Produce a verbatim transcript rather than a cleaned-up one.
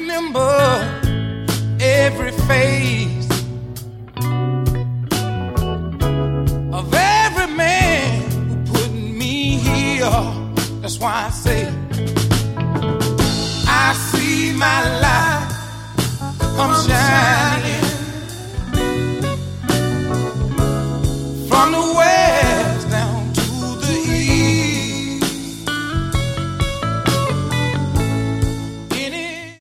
remember every face of every man who put me here. That's why I say